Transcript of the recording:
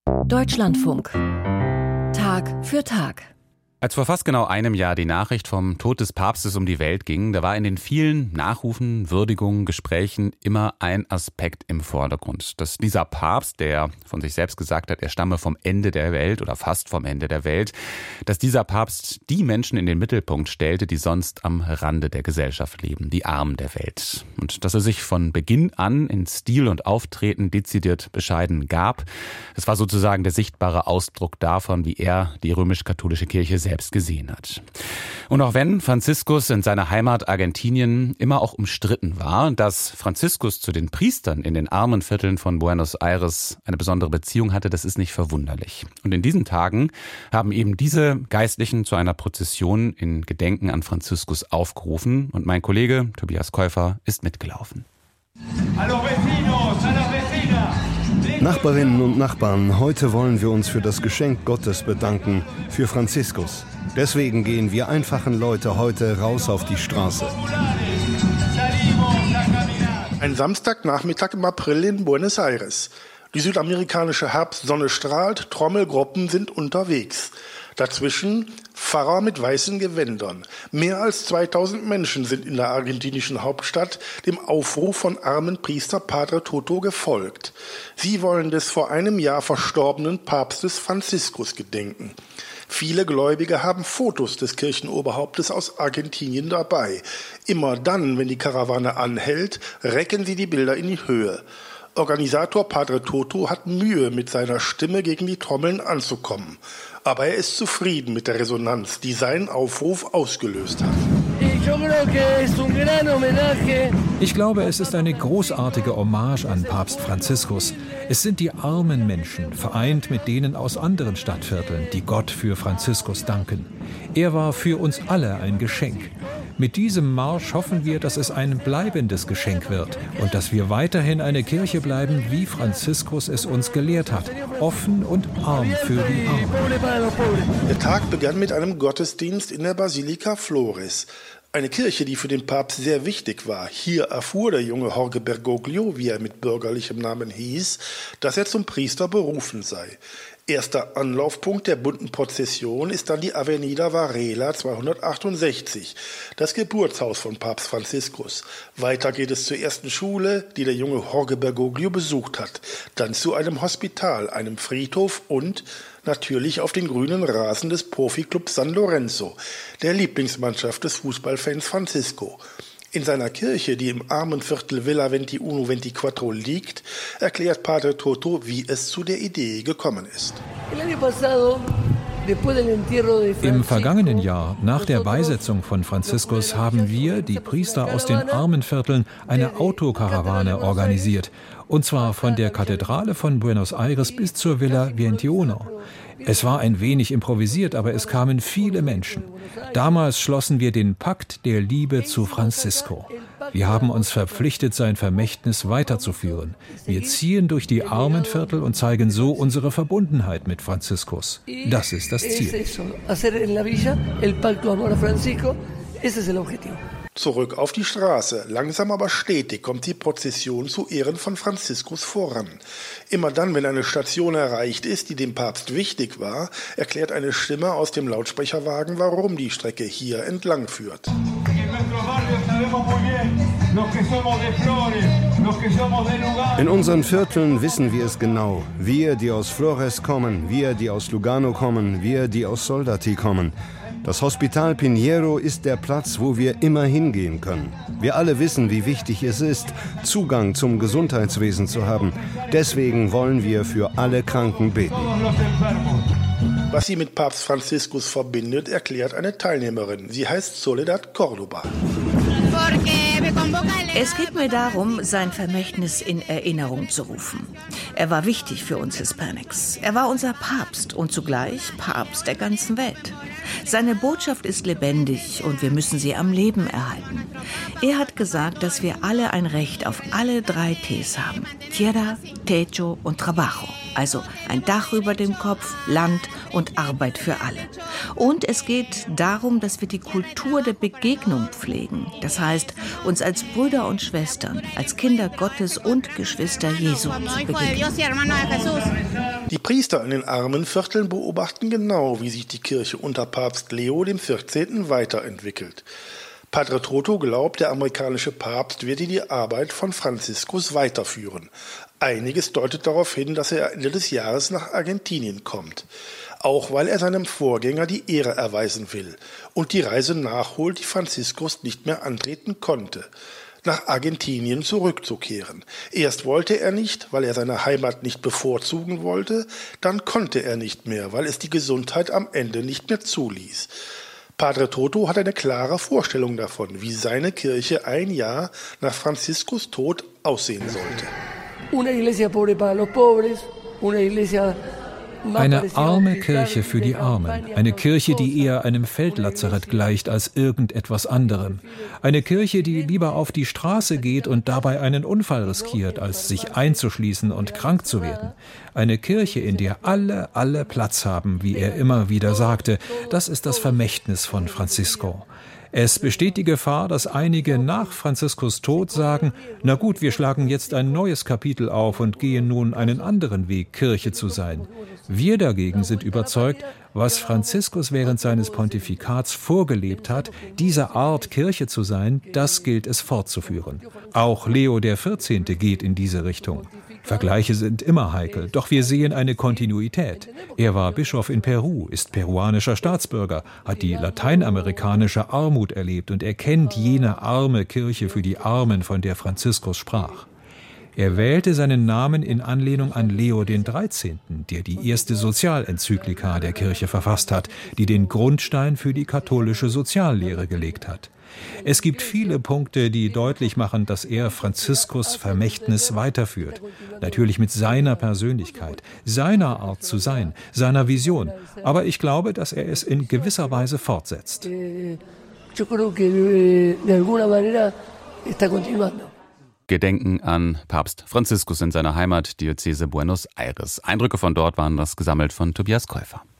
Deutschlandfunk. Tag für Tag. Als vor fast genau einem Jahr die Nachricht vom Tod des Papstes um die Welt ging, da war in den vielen Nachrufen, Würdigungen, Gesprächen immer ein Aspekt im Vordergrund. Dass dieser Papst, der von sich selbst gesagt hat, er stamme vom Ende der Welt oder fast vom Ende der Welt, dass dieser Papst die Menschen in den Mittelpunkt stellte, die sonst am Rande der Gesellschaft leben, die Armen der Welt. Und dass er sich von Beginn an in Stil und Auftreten dezidiert bescheiden gab, das war sozusagen der sichtbare Ausdruck davon, wie er die römisch-katholische Kirche selbst gesehen hat. Und auch wenn Franziskus in seiner Heimat Argentinien immer auch umstritten war, dass Franziskus zu den Priestern in den armen Vierteln von Buenos Aires eine besondere Beziehung hatte, das ist nicht verwunderlich. Und in diesen Tagen haben eben diese Geistlichen zu einer Prozession in Gedenken an Franziskus aufgerufen und mein Kollege Tobias Käufer ist mitgelaufen. Nachbarinnen und Nachbarn, heute wollen wir uns für das Geschenk Gottes bedanken, für Franziskus. Deswegen gehen wir einfachen Leute heute raus auf die Straße. Ein Samstagnachmittag im April in Buenos Aires. Die südamerikanische Herbstsonne strahlt, Trommelgruppen sind unterwegs. Dazwischen Pfarrer mit weißen Gewändern. Mehr als 2000 Menschen sind in der argentinischen Hauptstadt dem Aufruf von Armenpriester Padre Toto gefolgt. Sie wollen des vor einem Jahr verstorbenen Papstes Franziskus gedenken. Viele Gläubige haben Fotos des Kirchenoberhauptes aus Argentinien dabei. Immer dann, wenn die Karawane anhält, recken sie die Bilder in die Höhe. Organisator Padre Toto hat Mühe, mit seiner Stimme gegen die Trommeln anzukommen. Aber er ist zufrieden mit der Resonanz, die seinen Aufruf ausgelöst hat. Ich glaube, es ist eine großartige Hommage an Papst Franziskus. Es sind die armen Menschen, vereint mit denen aus anderen Stadtvierteln, die Gott für Franziskus danken. Er war für uns alle ein Geschenk. Mit diesem Marsch hoffen wir, dass es ein bleibendes Geschenk wird und dass wir weiterhin eine Kirche bleiben, wie Franziskus es uns gelehrt hat, offen und arm für die Armen. Der Tag begann mit einem Gottesdienst in der Basilica Flores. Eine Kirche, die für den Papst sehr wichtig war. Hier erfuhr der junge Jorge Bergoglio, wie er mit bürgerlichem Namen hieß, dass er zum Priester berufen sei. Erster Anlaufpunkt der bunten Prozession ist dann die Avenida Varela 268, das Geburtshaus von Papst Franziskus. Weiter geht es zur ersten Schule, die der junge Jorge Bergoglio besucht hat, dann zu einem Hospital, einem Friedhof und natürlich auf den grünen Rasen des Profiklubs San Lorenzo, der Lieblingsmannschaft des Fußballfans Francisco. In seiner Kirche, die im Armenviertel Villa 2124 liegt, erklärt Padre Toto, wie es zu der Idee gekommen ist. Im vergangenen Jahr, nach der Beisetzung von Franziskus, haben wir, die Priester aus den Armenvierteln, eine Autokarawane organisiert. Und zwar von der Kathedrale von Buenos Aires bis zur Villa 21. Es war ein wenig improvisiert, aber es kamen viele Menschen. Damals schlossen wir den Pakt der Liebe zu Francisco. Wir haben uns verpflichtet, sein Vermächtnis weiterzuführen. Wir ziehen durch die Armenviertel und zeigen so unsere Verbundenheit mit Franziskus. Das ist das Ziel. Zurück auf die Straße. Langsam aber stetig kommt die Prozession zu Ehren von Franziskus voran. Immer dann, wenn eine Station erreicht ist, die dem Papst wichtig war, erklärt eine Stimme aus dem Lautsprecherwagen, warum die Strecke hier entlang führt. In unseren Vierteln wissen wir es genau. Wir, die aus Flores kommen, wir, die aus Lugano kommen, wir, die aus Soldati kommen. Das Hospital Pinheiro ist der Platz, wo wir immer hingehen können. Wir alle wissen, wie wichtig es ist, Zugang zum Gesundheitswesen zu haben. Deswegen wollen wir für alle Kranken beten. Was sie mit Papst Franziskus verbindet, erklärt eine Teilnehmerin. Sie heißt Soledad Córdoba. Es geht mir darum, sein Vermächtnis in Erinnerung zu rufen. Er war wichtig für uns Hispanics. Er war unser Papst und zugleich Papst der ganzen Welt. Seine Botschaft ist lebendig und wir müssen sie am Leben erhalten. Er hat gesagt, dass wir alle ein Recht auf alle 3 Ts haben. Tierra, Techo und Trabajo. Also ein Dach über dem Kopf, Land und Arbeit für alle. Und es geht darum, dass wir die Kultur der Begegnung pflegen. Das heißt, uns als Brüder und Schwestern, als Kinder Gottes und Geschwister Jesu zu begegnen. Die Priester in den Armenvierteln beobachten genau, wie sich die Kirche unter Papst Leo XIV. Weiterentwickelt. Padre Toto glaubt, der amerikanische Papst werde die Arbeit von Franziskus weiterführen. Einiges deutet darauf hin, dass er Ende des Jahres nach Argentinien kommt. Auch weil er seinem Vorgänger die Ehre erweisen will und die Reise nachholt, die Franziskus nicht mehr antreten konnte, nach Argentinien zurückzukehren. Erst wollte er nicht, weil er seine Heimat nicht bevorzugen wollte, dann konnte er nicht mehr, weil es die Gesundheit am Ende nicht mehr zuließ. Padre Toto hat eine klare Vorstellung davon, wie seine Kirche ein Jahr nach Franziskus Tod aussehen sollte. Eine arme Kirche für die Armen. Eine Kirche, die eher einem Feldlazarett gleicht als irgendetwas anderem. Eine Kirche, die lieber auf die Straße geht und dabei einen Unfall riskiert, als sich einzuschließen und krank zu werden. Eine Kirche, in der alle Platz haben, wie er immer wieder sagte. Das ist das Vermächtnis von Francisco. Es besteht die Gefahr, dass einige nach Franziskus Tod sagen, na gut, wir schlagen jetzt ein neues Kapitel auf und gehen nun einen anderen Weg, Kirche zu sein. Wir dagegen sind überzeugt, was Franziskus während seines Pontifikats vorgelebt hat, diese Art Kirche zu sein, das gilt es fortzuführen. Auch Leo XIV. Geht in diese Richtung. Vergleiche sind immer heikel, doch wir sehen eine Kontinuität. Er war Bischof in Peru, ist peruanischer Staatsbürger, hat die lateinamerikanische Armut erlebt und er kennt jene arme Kirche für die Armen, von der Franziskus sprach. Er wählte seinen Namen in Anlehnung an Leo XIII., der die erste Sozialenzyklika der Kirche verfasst hat, die den Grundstein für die katholische Soziallehre gelegt hat. Es gibt viele Punkte, die deutlich machen, dass er Franziskus Vermächtnis weiterführt. Natürlich mit seiner Persönlichkeit, seiner Art zu sein, seiner Vision. Aber ich glaube, dass er es in gewisser Weise fortsetzt. Gedenken an Papst Franziskus in seiner Heimatdiözese Buenos Aires. Eindrücke von dort waren das gesammelt von Tobias Käufer.